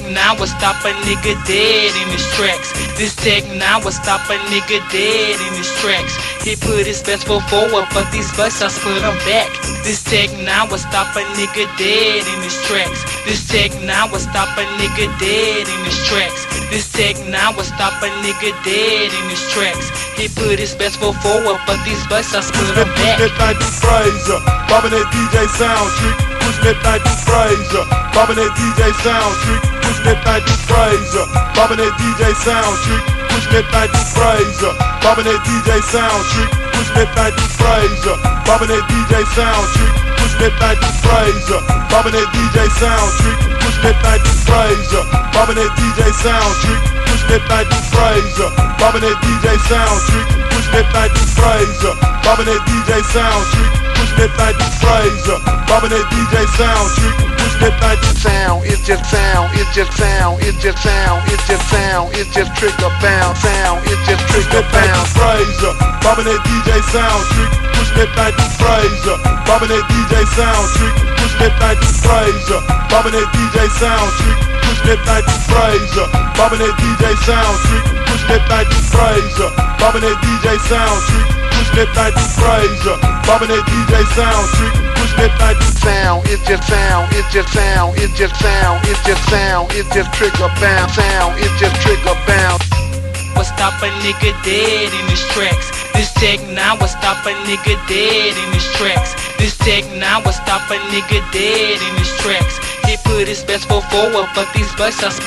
now will stop a nigga dead in his tracks. This tech now will stop a nigga dead in his tracks. He put his best foot forward, but these busts put him back. This tech now will stop a nigga dead in his tracks. This tech now will stop a nigga dead in his tracks. This tech now will stop a nigga dead in his tracks. He put his best foot forward, but these busts put him back. Push that night to Fraser, bobbing that DJ sound trick. Push that night to Fraser, bobbing that DJ sound trick. Push that night to Fraser, bobbing that DJ sound trick. Push that night to Fraser, bobbing that DJ sound trick. Push that night to Fraser, bobbing that DJ sound trick. Push that night to Fraser, bobbing that DJ sound trick. Push that night to Fraser, bobbing that DJ sound trick. Push that night to Fraser, bobbing that DJ sound trick. Push that night to Fraser, bobbing that DJ sound trick. Push that night to Fraser, bobbing that DJ sound trick. Push that night to sound, it just sound, it just sound, it just sound, it just sound, it just trigger bound sound, it just trigger bound. Fraser, bobbing that DJ sound trick. Push that night to Fraser, bobbing that DJ sound trick. Push that night to Fraser, bobbing that DJ sound trick. Push that night to Fraser, bobbing that DJ sound trick. Push that night to Fraser, bobbing that DJ sound trick. Push that night to Fraser, bobbing that DJ sound trick. Push that night to sound, it just sound, it just sound, it just sound, it just sound, it just trigger bound sound, it just trigger bound. Will stop a nigga dead in his tracks. This tech now will stop a nigga dead in his tracks. This tech now will stop a nigga dead in his tracks. He put his best foot forward, but these busts